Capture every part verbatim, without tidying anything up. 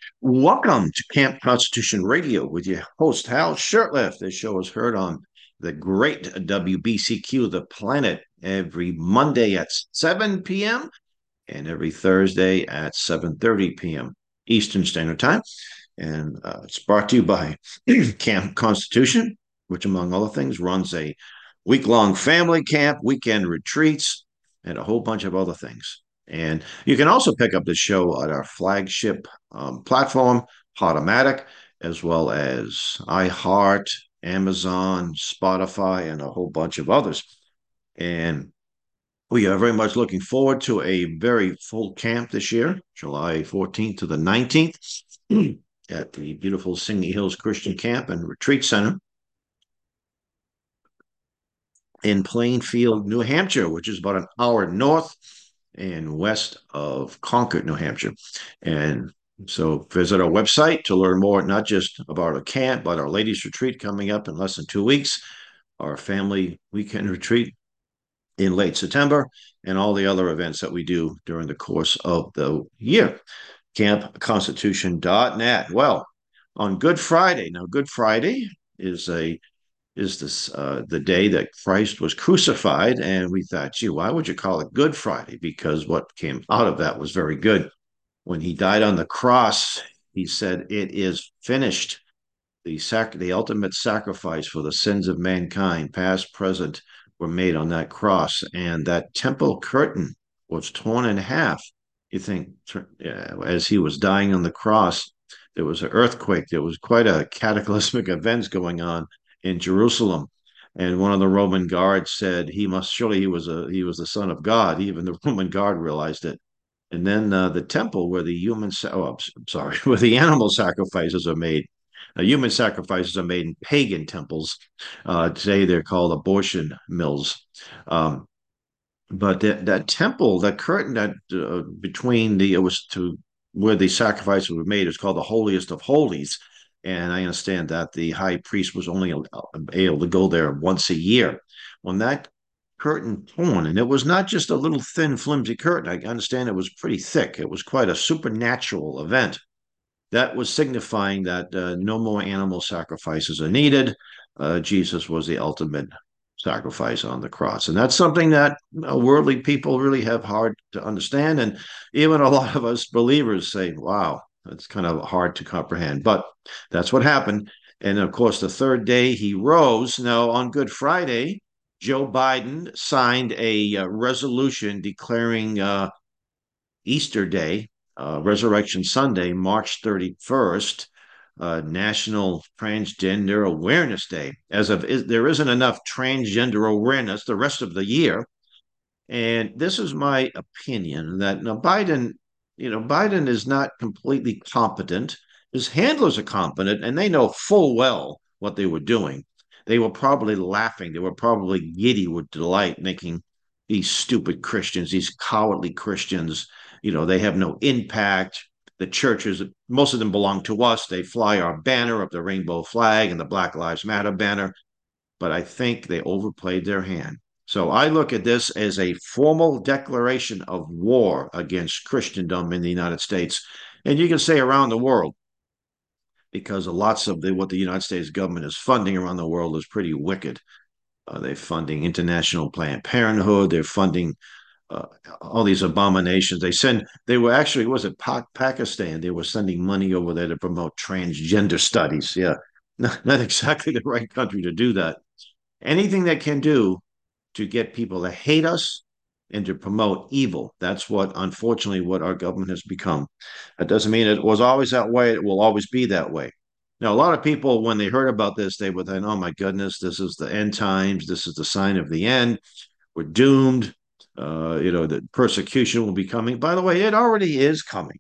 Welcome to Camp Constitution Radio with your host, Hal Shurtleff. This show is heard on the great W B C Q, The Planet, every Monday at seven p.m. and every Thursday at seven thirty p.m. Eastern Standard Time. And uh, it's brought to you by Camp Constitution, which, among other things, runs a week long family camp, weekend retreats, and a whole bunch of other things. And you can also pick up the show at our flagship um, platform, Podomatic, as well as iHeart, Amazon, Spotify, and a whole bunch of others. And we are very much looking forward to a very full camp this year, July fourteenth to the nineteenth, at the beautiful Singing Hills Christian Camp and Retreat Center in Plainfield, New Hampshire, which is about an hour north and west of Concord, New Hampshire. And so visit our website to learn more, not just about our camp, but our ladies' retreat coming up in less than two weeks, our family weekend retreat in late September, and all the other events that we do during the course of the year. camp constitution dot net. Well, on Good Friday, now Good Friday is a is this uh, the day that Christ was crucified, and we thought, gee, why would you call it Good Friday? Because what came out of that was very good. When he died on the cross, he said, "It is finished." The sac- the ultimate sacrifice for the sins of mankind, past, present, were made on that cross, and that temple curtain was torn in half. You think, uh, as he was dying on the cross, there was an earthquake. There was quite a cataclysmic events going on in Jerusalem, and one of the Roman guards said he must surely he was a he was the son of God. Even the Roman guard realized it. And then uh, the temple where the human, oh, I'm sorry, where the animal sacrifices are made. Uh, human sacrifices are made in pagan temples. Uh, today they're called abortion mills. Um, but that, that temple, that curtain that uh, between the, it was to where the sacrifices were made is called the holiest of holies. And I understand that the high priest was only able to go there once a year. When that curtain torn, and it was not just a little thin, flimsy curtain. I understand it was pretty thick. It was quite a supernatural event. That was signifying that uh, no more animal sacrifices are needed. Uh, Jesus was the ultimate sacrifice on the cross. And that's something that uh, worldly people really have hard to understand. And even a lot of us believers say, wow, that's kind of hard to comprehend. But that's what happened. And of course, the third day he rose. Now, on Good Friday, Joe Biden signed a uh, resolution declaring uh, Easter Day, uh, Resurrection Sunday, March thirty-first, uh, National Transgender Awareness Day. As of is, there isn't enough transgender awareness the rest of the year, and this is my opinion that now Biden, you know, Biden is not completely competent. His handlers are competent, and they know full well what they were doing. They were probably laughing. They were probably giddy with delight, making these stupid Christians, these cowardly Christians, you know, they have no impact. The churches, most of them belong to us. They fly our banner of the rainbow flag and the Black Lives Matter banner. But I think they overplayed their hand. So I look at this as a formal declaration of war against Christendom in the United States. And you can say around the world, because lots of the, what the United States government is funding around the world is pretty wicked. Uh, they're funding International Planned Parenthood. They're funding uh, all these abominations. They send, they were actually, was it pa- Pakistan? They were sending money over there to promote transgender studies. Yeah, not, not exactly the right country to do that. Anything that can do to get people to hate us and to promote evil. That's what, unfortunately, what our government has become. That doesn't mean it was always that way. It will always be that way. Now, a lot of people, when they heard about this, they would think, oh my goodness, this is the end times. This is the sign of the end. We're doomed. Uh, you know, the persecution will be coming. By the way, it already is coming.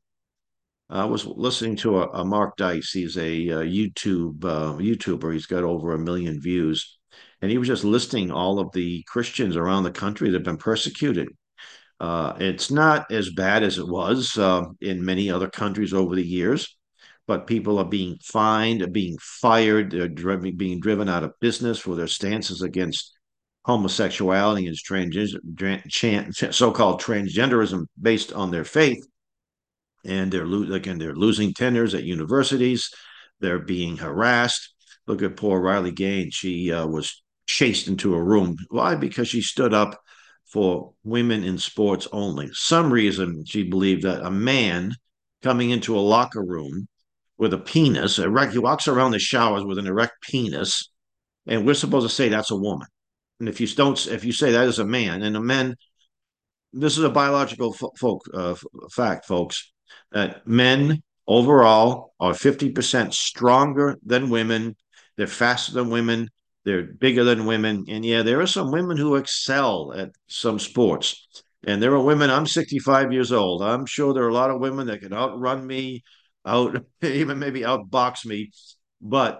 I was listening to a, a Mark Dice. He's a, a YouTube uh, YouTuber. He's got over a million views, and he was just listing all of the Christians around the country that have been persecuted. Uh, it's not as bad as it was uh, in many other countries over the years, but people are being fined, being fired, they're driven, being driven out of business for their stances against homosexuality and trans, so-called transgenderism based on their faith. and they're lo- again they're losing tenors at universities. They're being harassed. Look at poor Riley Gaines. She uh, was chased into a room. Why? Because she stood up for women in sports only. Some reason she believed that a man coming into a locker room with a penis, erect, he walks around the showers with an erect penis, and we're supposed to say that's a woman. And if you don't, if you say that is a man, and a man, this is a biological folk uh, fact, folks, that men overall are fifty percent stronger than women. They're faster than women. They're bigger than women. And yeah, there are some women who excel at some sports. And there are women, I'm sixty-five years old. I'm sure there are a lot of women that can outrun me, out, even maybe outbox me. But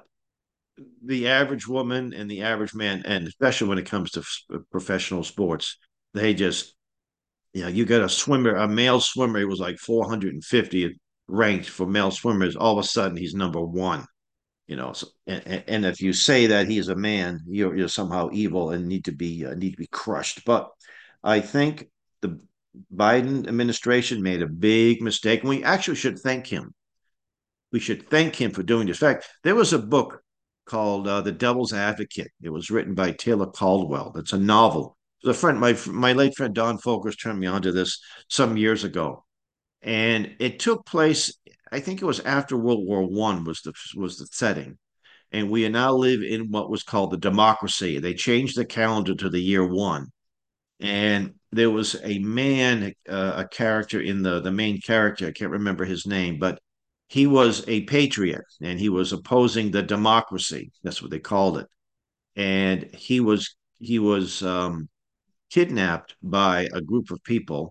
the average woman and the average man, and especially when it comes to professional sports, they just, you know, you got a swimmer, a male swimmer, he was like four hundred fiftieth ranked for male swimmers. All of a sudden, he's number one. You know, so, and, and if you say that he's a man, you're, you're somehow evil and need to be uh, need to be crushed. But I think the Biden administration made a big mistake, and we actually should thank him. We should thank him for doing this. In fact, there was a book called uh, The Devil's Advocate. It was written by Taylor Caldwell. It's a novel. The friend, my my late friend Don Folkers turned me onto this some years ago, and it took place. I think it was after World War One was the was the setting, and we now live in what was called the democracy. They changed the calendar to the year one, and there was a man, uh, a character in the the main character. I can't remember his name, but he was a patriot, and he was opposing the democracy. That's what they called it, and he was he was um, kidnapped by a group of people,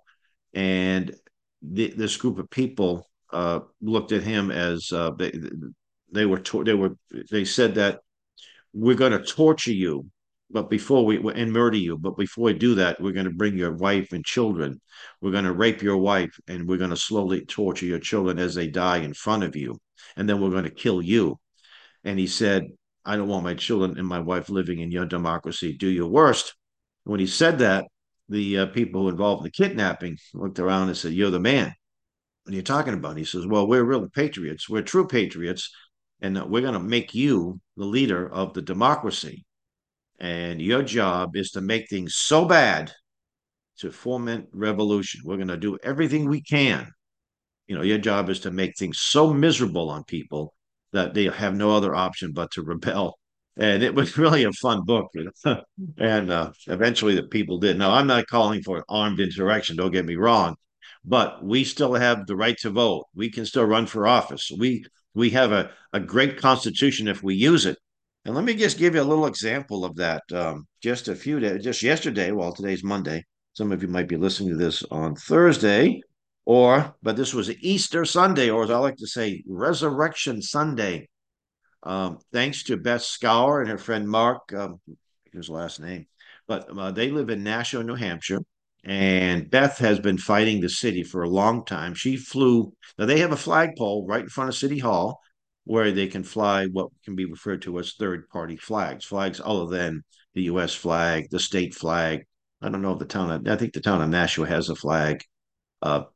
and th- this group of people uh, looked at him as uh, they they were to- they were they said that we're going to torture you, but before we and murder you, but before we do that, we're going to bring your wife and children. We're going to rape your wife, and we're going to slowly torture your children as they die in front of you, and then we're going to kill you. And he said, I don't want my children and my wife living in your democracy. Do your worst. When he said that, the uh, people who involved in the kidnapping looked around and said, You're the man. What are you talking about? He says, Well, we're real patriots. We're true patriots. And we're going to make you the leader of the democracy. And your job is to make things so bad to foment revolution. We're going to do everything we can. You know, your job is to make things so miserable on people that they have no other option but to rebel. And it was really a fun book. You know? and uh, eventually the people did. Now, I'm not calling for armed insurrection, don't get me wrong, but we still have the right to vote. We can still run for office. We we have a, a great constitution if we use it. And let me just give you a little example of that. Um, just a few days, just yesterday, well, today's Monday. Some of you might be listening to this on Thursday, or, but this was Easter Sunday, or as I like to say, Resurrection Sunday. Um, thanks to Beth Scour and her friend Mark, um, his last name, but uh, they live in Nashua, New Hampshire. And Beth has been fighting the city for a long time. She flew, now they have a flagpole right in front of City Hall where they can fly what can be referred to as third party flags, flags other than the U S flag, the state flag. I don't know if the town, of, I think the town of Nashua has a flag. Uh,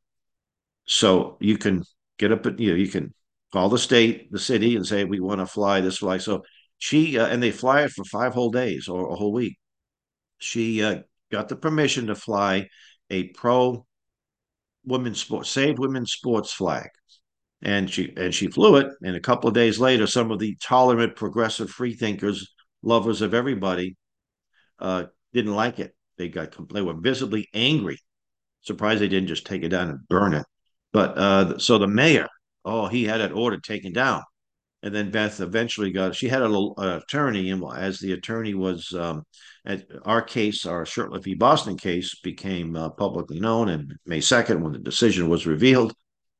so you can get up at, you know, you can call the state, the city, and say, we want to fly this flag. So she, uh, and they fly it for five whole days or a whole week. She uh, got the permission to fly a pro women's sports, save women's sports flag. And she and she flew it. And a couple of days later, some of the tolerant, progressive, free thinkers, lovers of everybody, uh, didn't like it. They got they were visibly angry. Surprised they didn't just take it down and burn it. But uh, so the mayor, oh, he had it ordered taken down. And then Beth eventually got, she had an attorney, and as the attorney was, um, at our case, our Shurtleff v. Boston case became uh, publicly known, and May second, when the decision was revealed,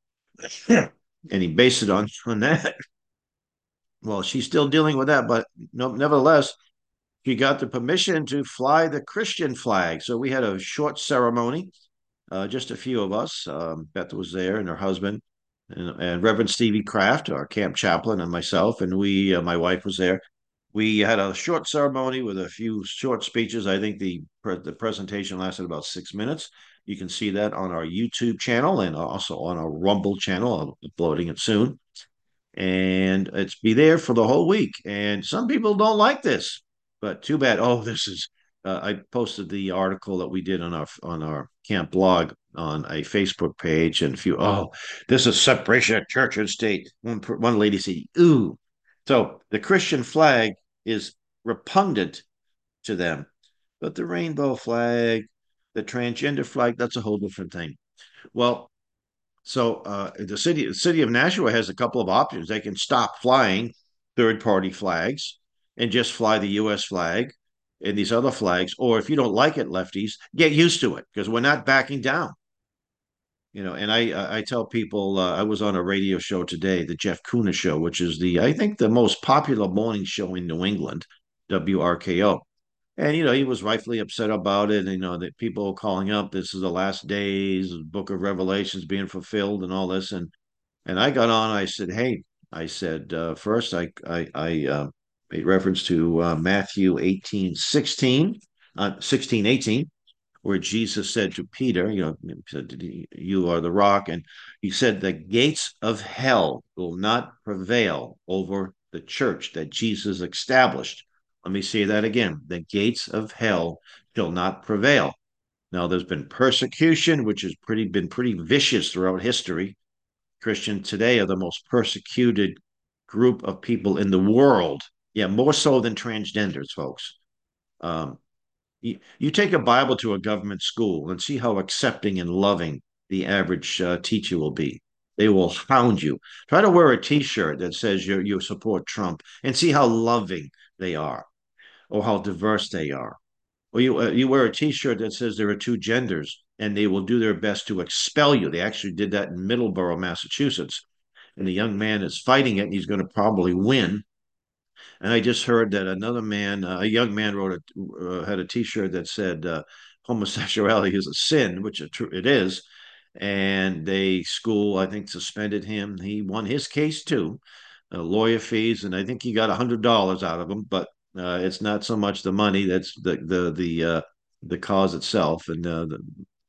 and he based it on, on that. Well, she's still dealing with that, but no, nevertheless, she got the permission to fly the Christian flag. So we had a short ceremony, uh, just a few of us. Um, Beth was there and her husband, and, and Reverend Stevie Kraft, our camp chaplain, and myself, and we, uh, my wife was there. We had a short ceremony with a few short speeches. I think the the presentation lasted about six minutes. You can see that on our YouTube channel and also on our Rumble channel. I'm uploading it soon. And it's be there for the whole week. And some people don't like this, but too bad. Oh, this is. Uh, I posted the article that we did on our on our camp blog on a Facebook page, and a few. Oh, this is separation of church and state. One one lady said, "Ooh." So the Christian flag is repugnant to them, but the rainbow flag, the transgender flag, that's a whole different thing. Well, so uh, the city the city of Nashua has a couple of options. They can stop flying third party flags and just fly the U S flag and these other flags. Or if you don't like it, lefties, get used to it because we're not backing down. You know, and I I tell people uh, I was on a radio show today, the Jeff Kuna show, which is the I think the most popular morning show in New England, W R K O. And you know, he was rightfully upset about it. And, you know, that people calling up, this is the last days, the book of Revelations being fulfilled and all this. And and I got on, I said, hey, I said, uh, first I I, I uh, made reference to uh, Matthew eighteen sixteen, uh, sixteen eighteen, where Jesus said to Peter, you know, said, you are the rock. And he said, the gates of hell will not prevail over the church that Jesus established. Let me say that again. The gates of hell shall not prevail. Now, there's been persecution, which has pretty been pretty vicious throughout history. Christians today are the most persecuted group of people in the world. Yeah, more so than transgenders, folks. Um, you, you take a Bible to a government school and see how accepting and loving the average uh, teacher will be. They will hound you. Try to wear a T-shirt that says you you support Trump and see how loving they are, or how diverse they are. Or you uh, you wear a T-shirt that says there are two genders, and they will do their best to expel you. They actually did that in Middleborough, Massachusetts, and the young man is fighting it, and he's going to probably win. And I just heard that another man, uh, a young man, wrote a uh, had a T-shirt that said uh, homosexuality is a sin, which it, it is. And they school, I think, suspended him. He won his case too, uh, lawyer fees, and I think he got a hundred dollars out of them. But uh, it's not so much the money; that's the the the uh, the cause itself and uh, the,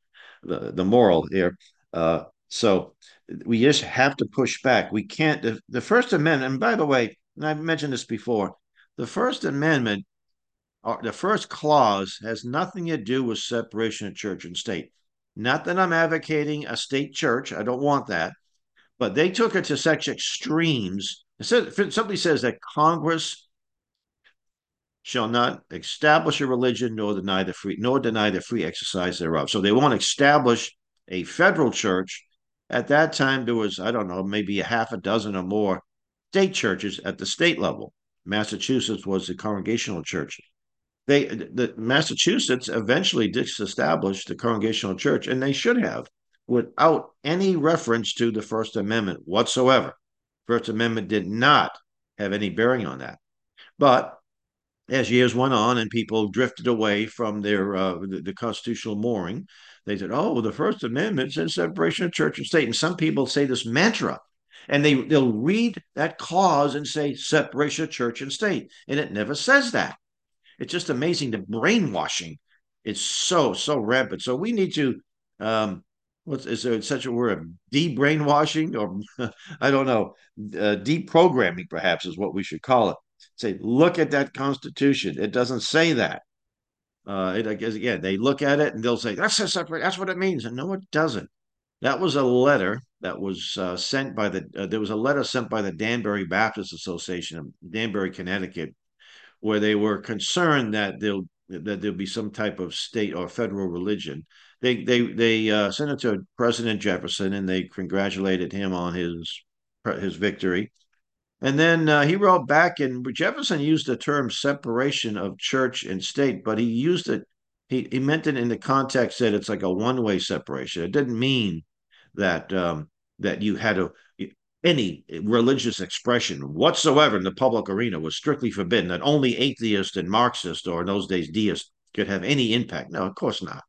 the the moral here. Uh, so we just have to push back. We can't. The, the First Amendment, and by the way, and I've mentioned this before, the First Amendment, uh, the first clause has nothing to do with separation of church and state. Not that I'm advocating a state church. I don't want that. But they took it to such extremes. It says, simply says that Congress shall not establish a religion nor deny the free nor deny the free exercise thereof. So they won't establish a federal church. At that time, there was, I don't know, maybe a half a dozen or more state churches at the state level. Massachusetts was the Congregational Church. They, the Massachusetts eventually disestablished the Congregational Church, and they should have, without any reference to the First Amendment whatsoever. First Amendment did not have any bearing on that. But as years went on and people drifted away from their uh, the, the constitutional mooring, they said, "Oh, the First Amendment says separation of church and state." And some people say this mantra, and they they'll read that clause and say separation of church and state, and it never says that. It's just amazing. The brainwashing is so so rampant. So we need to. Um, What's is there such a word? De-brainwashing, or I don't know, uh, deprogramming, perhaps is what we should call it. Say, look at that Constitution. It doesn't say that. Uh, it, I guess again, they look at it and they'll say that's a separate. That's what it means, and no, it doesn't. That was a letter that was uh, sent by the. Uh, there was a letter sent by the Danbury Baptist Association of Danbury, Connecticut, where they were concerned that there'll that there'll be some type of state or federal religion. They they they uh, sent it to President Jefferson, and they congratulated him on his his victory. And then uh, he wrote back, and Jefferson used the term separation of church and state, but he used it, he, he meant it in the context that it's like a one way separation. It didn't mean that um, that you had to, any religious expression whatsoever in the public arena was strictly forbidden, that only atheists and Marxists, or in those days deists, could have any impact. No, of course not.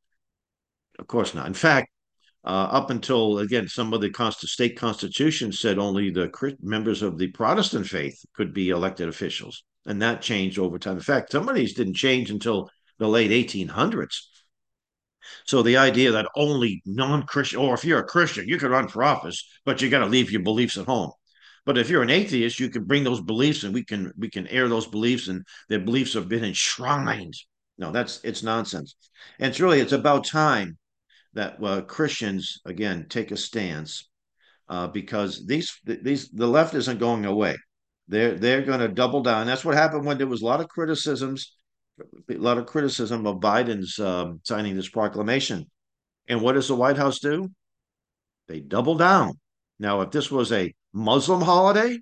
Of course not. In fact, uh, up until, again, some of the const- state constitutions said only the members of the Protestant faith could be elected officials. And that changed over time. In fact, some of these didn't change until the late eighteen hundreds. So the idea that only non-Christian, or if you're a Christian, you can run for office, but you got to leave your beliefs at home. But if you're an atheist, you can bring those beliefs, and we can we can air those beliefs, and their beliefs have been enshrined. No, that's it's nonsense. And it's really it's about time that uh, Christians again take a stance, uh, because these these the left isn't going away. They're they're going to double down. That's what happened when there was a lot of criticisms, a lot of criticism of Biden's um, signing this proclamation. And what does the White House do? They double down. Now, if this was a Muslim holiday,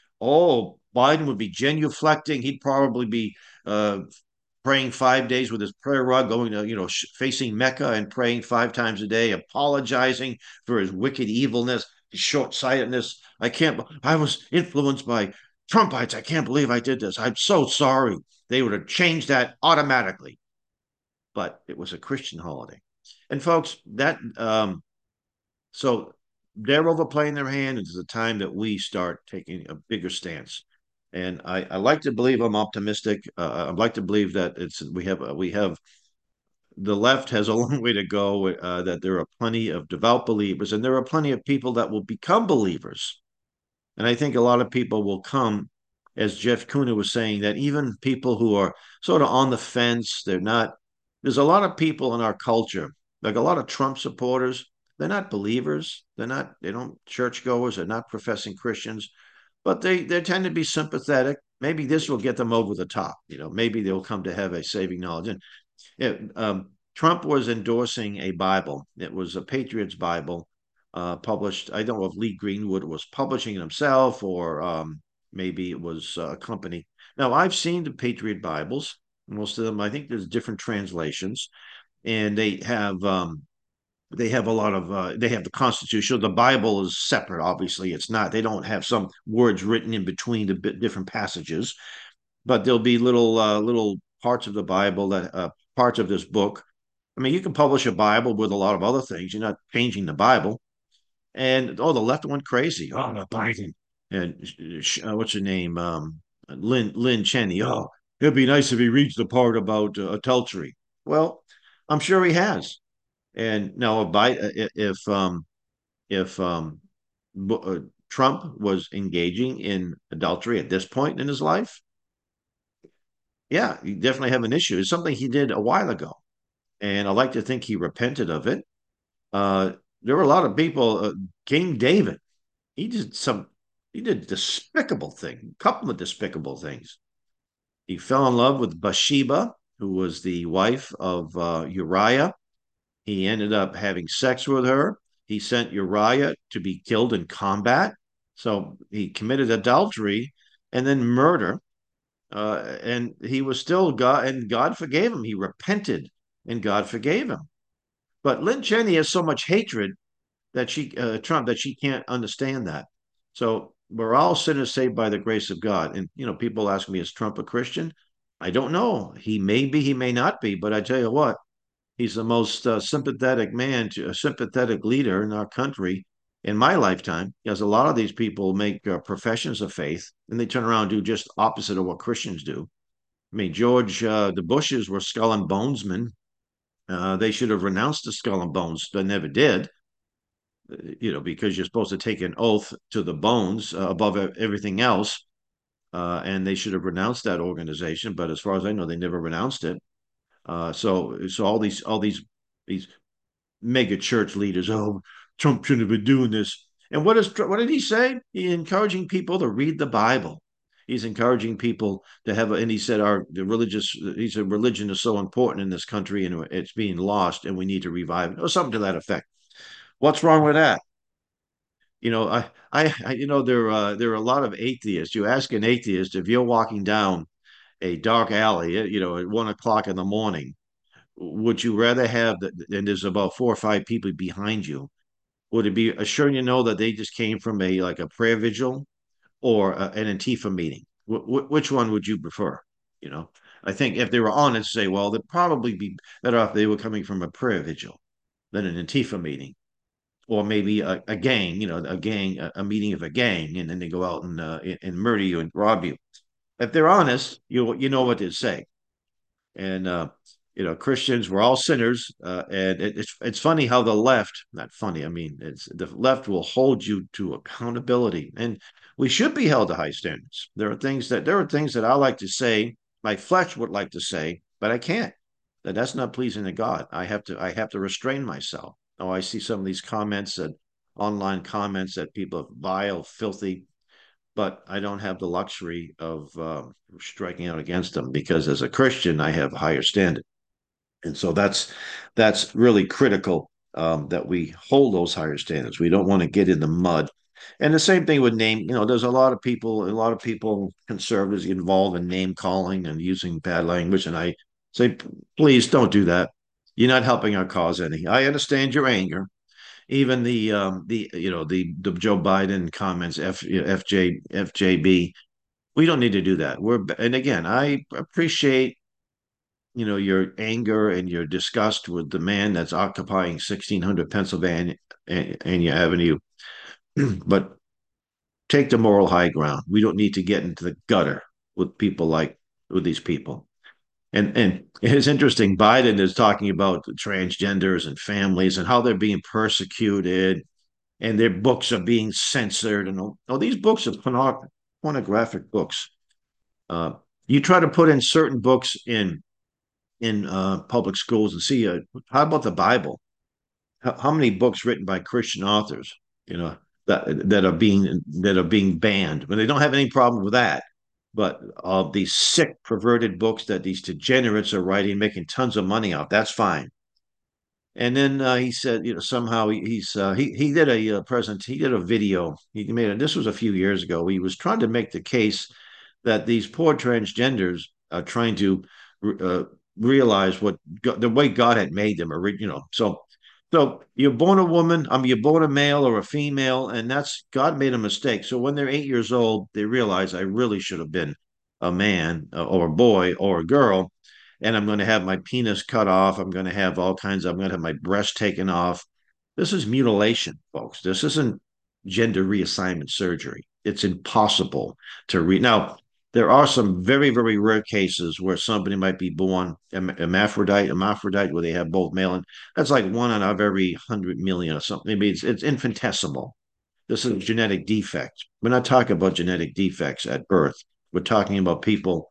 oh, Biden would be genuflecting. He'd probably be uh, praying five days with his prayer rug, going to, you know, facing Mecca and praying five times a day, apologizing for his wicked evilness, his short sightedness. I can't, I was influenced by Trumpites. I can't believe I did this. I'm so sorry. They would have changed that automatically. But it was a Christian holiday. And folks, that, um, so they're overplaying their hand. It's the time that we start taking a bigger stance. And I, I like to believe I'm optimistic. Uh, I'd like to believe that it's we have uh, we have the left has a long way to go. Uh, that there are plenty of devout believers, and there are plenty of people that will become believers. And I think a lot of people will come, as Jeff Kuna was saying, that even people who are sort of on the fence, they're not. There's a lot of people in our culture, like a lot of Trump supporters. They're not believers. They're not. They don't churchgoers. They're not professing Christians, but they they tend to be sympathetic. Maybe this will get them over the top. You know, maybe they'll come to have a saving knowledge. And it, um, Trump was endorsing a Bible. It was a Patriots Bible, uh, published. I don't know if Lee Greenwood was publishing it himself, or um, maybe it was uh, a company. Now, I've seen the Patriot Bibles. Most of them, I think there's different translations, and they have um, they have a lot of uh, they have the Constitution. The Bible is separate. Obviously, it's not. They don't have some words written in between the different passages, but there'll be little uh, little parts of the Bible that uh, parts of this book. I mean, you can publish a Bible with a lot of other things. You're not changing the Bible. And oh, the left went crazy. Oh, the Biden and uh, what's her name? Um, Lynn Lynn Cheney. Oh, it'd be nice if he reads the part about uh, adultery. Well, I'm sure he has. And now, if Biden, if um, if um, uh, Trump was engaging in adultery at this point in his life, yeah, you definitely have an issue. It's something he did a while ago, and I like to think he repented of it. Uh, there were a lot of people. Uh, King David, he did some, he did despicable thing, a couple of despicable things. He fell in love with Bathsheba, who was the wife of uh, Uriah. He ended up having sex with her. He sent Uriah to be killed in combat. So he committed adultery and then murder. Uh, and he was still God, and God forgave him. He repented, and God forgave him. But Lynn Cheney has so much hatred that she uh, Trump that she can't understand that. So we're all sinners saved by the grace of God. And you know, people ask me, is Trump a Christian? I don't know. He may be, he may not be. But I tell you what, he's the most uh, sympathetic man to a sympathetic leader in our country in my lifetime. Because a lot of these people make uh, professions of faith, and they turn around and do just opposite of what Christians do. I mean, George, uh, the Bushes were skull and bonesmen. Uh, they should have renounced the skull and bones, but never did. uh, You know, because you're supposed to take an oath to the bones uh, above everything else, uh, and they should have renounced that organization. But as far as I know, they never renounced it. Uh, so, so all these, all these, these mega church leaders, oh, Trump shouldn't have been doing this. And what is what did he say? He's encouraging people to read the Bible. He's encouraging people to have, a, and he said, our the religious, he said, religion is so important in this country, and it's being lost, and we need to revive it, or something to that effect. What's wrong with that? You know, I, I, I you know, there, uh, there are a lot of atheists. You ask an atheist if you're walking down a dark alley, you know, at one o'clock in the morning, would you rather have that? And there's about four or five people behind you. Would it be assuring you know that they just came from a like a prayer vigil or a, an Antifa meeting? W- w- which one would you prefer? You know, I think if they were honest, say, well, they'd probably be better off if they were coming from a prayer vigil than an Antifa meeting, or maybe a, a gang. You know, a gang, a, a meeting of a gang, and then they go out and uh, and murder you and rob you. If they're honest, you you know what to say. And uh, you know, Christians, we're all sinners. Uh, and it, it's it's funny how the left, not funny, I mean, it's the left will hold you to accountability. And we should be held to high standards. There are things that there are things that I like to say, my flesh would like to say, but I can't. That that's not pleasing to God. I have to I have to restrain myself. Oh, I see some of these comments that online comments that people are vile, filthy, but I don't have the luxury of uh, striking out against them because as a Christian, I have a higher standard. And so that's that's really critical um, that we hold those higher standards. We don't want to get in the mud. And the same thing with name. You know, there's a lot of people, a lot of people, conservatives involved in name calling and using bad language. And I say, please don't do that. You're not helping our cause any. I understand your anger. Even the um, the you know the the Joe Biden comments, F, F J F J B. We don't need to do that. We're and again, I appreciate you know your anger and your disgust with the man that's occupying sixteen hundred Pennsylvania Avenue, but take the moral high ground. We don't need to get into the gutter with people like with these people. And and it's interesting. Biden is talking about transgenders and families and how they're being persecuted, and their books are being censored. And oh, these books are porno- pornographic books. Uh, you try to put in certain books in in uh, public schools and see uh, how about the Bible? How, how many books written by Christian authors, you know, that that are being that are being banned? When they don't have any problem with that, but of uh, these sick, perverted books that these degenerates are writing, making tons of money off, that's fine. And then uh, he said, you know, somehow he, he's uh, he he did a uh, present, he did a video. He made it. This was a few years ago. He was trying to make the case that these poor transgenders are trying to uh, realize what God, the way God had made them. You know, so so you're born a woman. I mean, you're born a male or a female, and that's God made a mistake. So when they're eight years old, they realize I really should have been a man uh, or a boy or a girl, and I'm going to have my penis cut off. I'm going to have all kinds of, I'm going to have my breast taken off. This is mutilation, folks. This isn't gender reassignment surgery. It's impossible to read. Now, there are some very, very rare cases where somebody might be born hermaphrodite, hermaphrodite, where they have both male and that's like one out of every hundred million or something. Maybe it's, it's infinitesimal. This is a genetic defect. We're not talking about genetic defects at birth. We're talking about people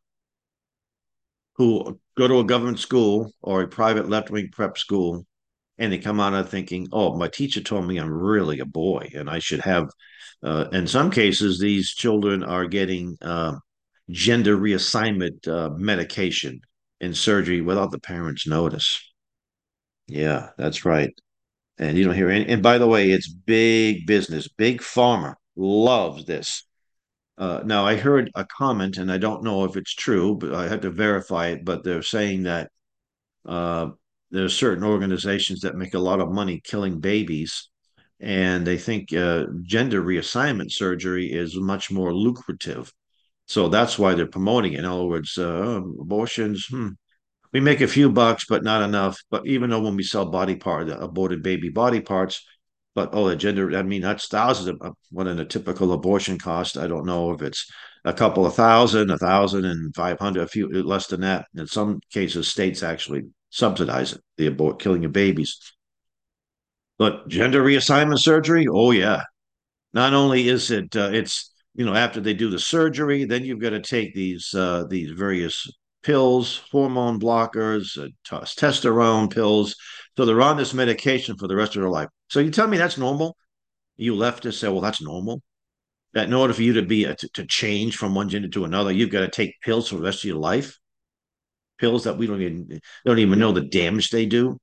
who go to a government school or a private left wing prep school and they come out of thinking, oh, my teacher told me I'm really a boy and I should have. Uh, in some cases, these children are getting uh, gender reassignment uh, medication and surgery without the parents' notice. Yeah, that's right. And you don't hear any. And by the way, it's big business. Big pharma loves this. Uh, now, I heard a comment, and I don't know if it's true, but I had to verify it. But they're saying that uh, there's certain organizations that make a lot of money killing babies, and they think uh, gender reassignment surgery is much more lucrative. So that's why they're promoting it. In other words, uh, abortions, hmm, we make a few bucks, but not enough. But even though when we sell body part, aborted baby body parts, but oh, the gender, I mean, that's thousands of what in a typical abortion cost. I don't know if it's a couple of thousand, a thousand and five hundred, a few less than that. In some cases, states actually subsidize it, the abort killing of babies. But gender reassignment surgery, oh yeah. Not only is it, uh, it's you know after they do the surgery, then you've got to take these uh, these various pills, hormone blockers, uh, testosterone pills. So they're on this medication for the rest of their life. So you tell me that's normal? You leftists say, well, that's normal. That in order for you to be a, to, to change from one gender to another, you've got to take pills for the rest of your life. Pills that we don't even don't even know the damage they do.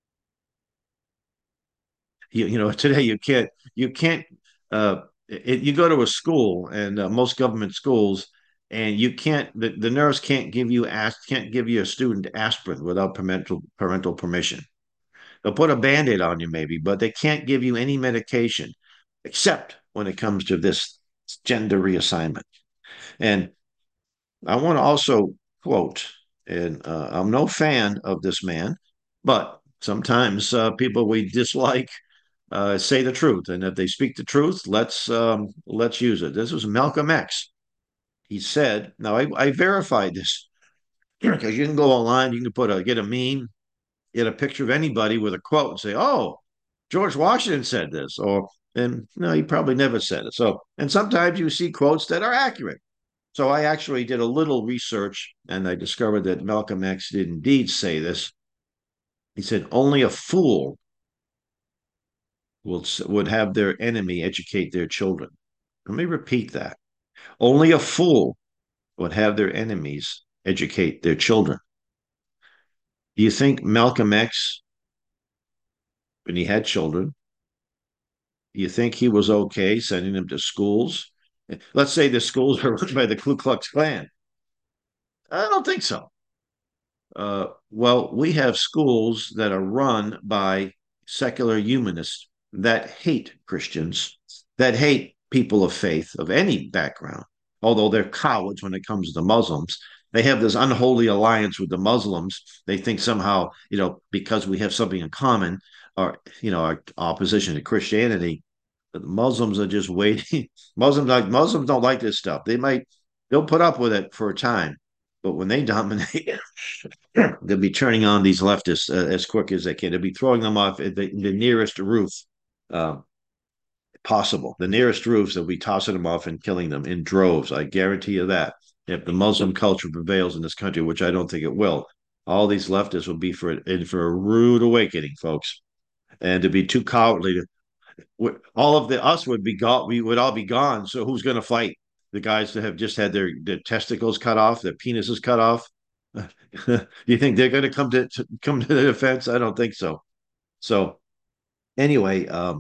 You you know today you can't you can't uh, it, you go to a school and uh, most government schools and you can't the, the nurse can't give you ask can't give you a student aspirin without parental parental permission. They'll put a band-aid on you maybe, but they can't give you any medication except when it comes to this gender reassignment. And I want to also quote, and uh, I'm no fan of this man, but sometimes uh, people we dislike uh, say the truth, and if they speak the truth, let's um, let's use it. This was Malcolm X. He said, "Now I, I verified this. because you can go online, you can put a get a meme, get a picture of anybody with a quote and say, "Oh, George Washington said this," or and no, he probably never said it. So, and sometimes you see quotes that are accurate. So I actually did a little research and I discovered that Malcolm X did indeed say this. He said, "Only a fool will would have their enemy educate their children." Let me repeat that. Only a fool would have their enemies educate their children. Do you think Malcolm X, when he had children, do you think he was okay sending them to schools? Let's say the schools are run by the Ku Klux Klan. I don't think so. Uh, well, we have schools that are run by secular humanists that hate Christians, that hate people of faith of any background, although they're cowards when it comes to the Muslims. They have this unholy alliance with the Muslims. They think somehow, you know, because we have something in common, or, you know, our opposition to Christianity, the Muslims are just waiting. Muslims like Muslims don't like this stuff. They might they'll put up with it for a time, but when they dominate, they'll be turning on these leftists uh, as quick as they can. They'll be throwing them off at the, the nearest roof uh, possible. The nearest roofs, they'll be tossing them off and killing them in droves. I guarantee you that. If the Muslim culture prevails in this country, which I don't think it will, all these leftists will be for in for a rude awakening, folks. And to be too cowardly to all of the us would be gone. We would all be gone. So who's going to fight the guys that have just had their, their testicles cut off, their penises cut off? You think they're going to come to, to come to the defense? I don't think so. So anyway, um,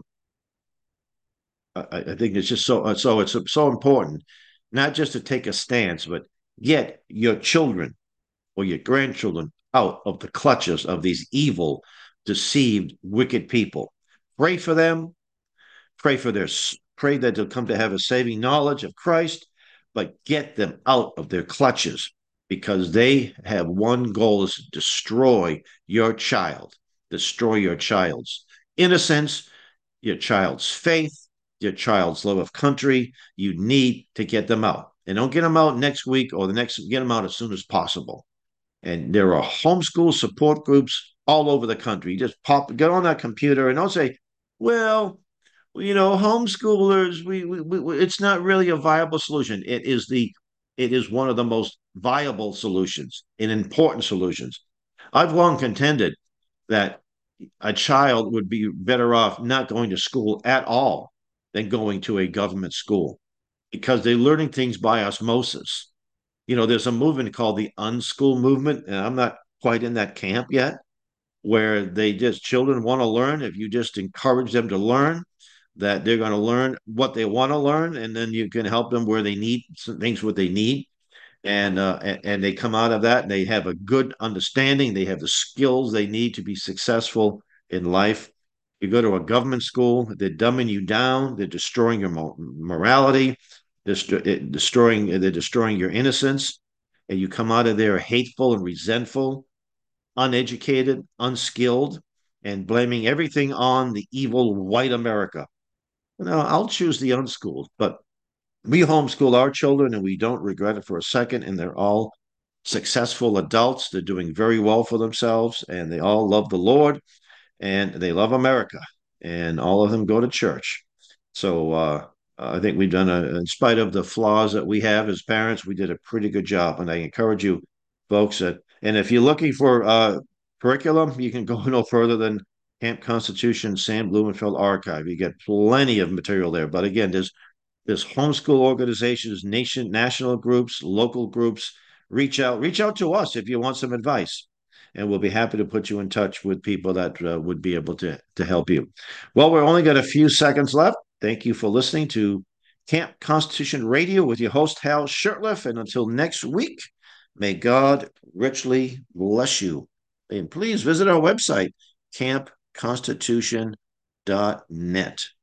I, I think it's just so so it's so important not just to take a stance, but get your children or your grandchildren out of the clutches of these evil, deceived, wicked people. Pray for them. Pray for their pray that they'll come to have a saving knowledge of Christ, but get them out of their clutches because they have one goal is to destroy your child, destroy your child's innocence, your child's faith, your child's love of country. You need to get them out. And don't get them out next week or the next, get them out as soon as possible. And there are homeschool support groups all over the country. You just pop, get on that computer and don't say, well, you know, homeschoolers, we, we, we it's not really a viable solution. It is the it is one of the most viable solutions and important solutions. I've long contended that a child would be better off not going to school at all than going to a government school because they're learning things by osmosis. You know, there's a movement called the unschool movement, and I'm not quite in that camp yet, where they just children want to learn. If you just encourage them to learn, that they're going to learn what they want to learn, and then you can help them where they need some things, what they need, and uh, and, and they come out of that and they have a good understanding. They have the skills they need to be successful in life. You go to a government school, they're dumbing you down. They're destroying your morality. They're destroying. They're destroying your innocence, and you come out of there hateful and resentful, uneducated, unskilled, and blaming everything on the evil white America. No, I'll choose the unschooled, but we homeschool our children and we don't regret it for a second. And they're all successful adults. They're doing very well for themselves and they all love the Lord and they love America. And all of them go to church. So uh, I think we've done a, in spite of the flaws that we have as parents, we did a pretty good job. And I encourage you folks that, and if you're looking for uh, curriculum, you can go no further than Camp Constitution, Sam Blumenfeld Archive. You get plenty of material there. But again, there's there's homeschool organizations, nation, national groups, local groups. Reach out, reach out to us if you want some advice, and we'll be happy to put you in touch with people that uh, would be able to to help you. Well, we're only got a few seconds left. Thank you for listening to Camp Constitution Radio with your host Hal Shurtleff, and until next week, may God richly bless you. And please visit our website, camp constitution dot net.